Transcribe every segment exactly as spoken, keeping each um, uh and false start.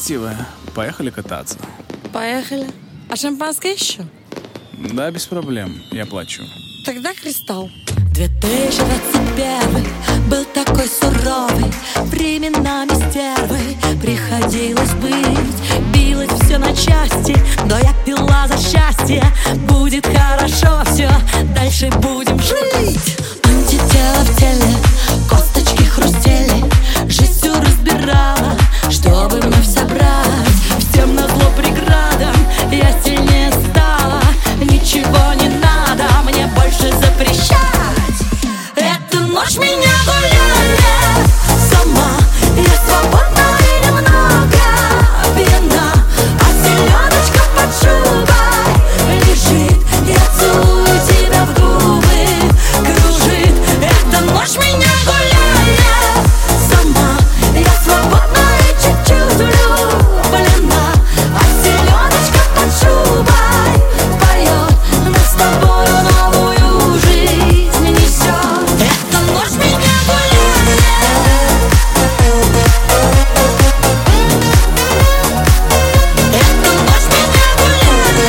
красивая. Поехали кататься. Поехали. А шампанское еще? Да, без проблем. Я плачу. Тогда «Кристалл». две тысячи двадцать первый был такой суровый, временами стервой приходилось быть. Билось все на части, но я пила за счастье. Будет хорошо все, дальше будем жить. Антитела в теле, косточки хрустели, жизнь всю разбирала, чтобы вновь собрать. Всем назло преградам я сильнее стала. Ничего не надо мне больше запрещать. Эту ночь меня гуляли сама. Я свободна и немного пьяна, а селедочка под шубой лежит. Я целую тебя в губы, кружит. Эту ночь меня гуляли сама. Я свободна и чуть-чуть влюблена, а селедочка под шубой поет. Мы с тобою новую жизнь несем. Эту ночь меня гуляли. Эту ночь меня гуляли.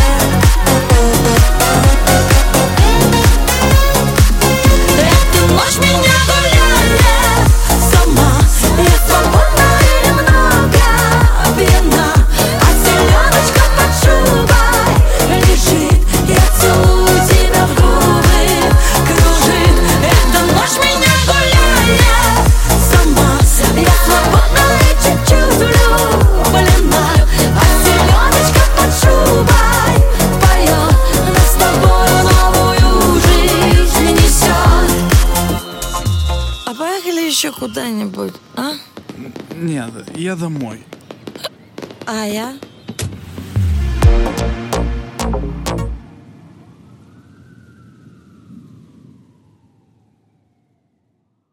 Эту ночь меня гуляли сама. Я свободна и немного пьяна, а селедочка под шубой лежит. Я целую тебя в губы, кружит. Эту ночь меня гуляли сама. Я свободна и чуть-чуть влюблена, а селедочка под шубой поет. Нас с тобою новую жизнь несет. А поехали еще куда-нибудь, а? Нет, я домой. А я?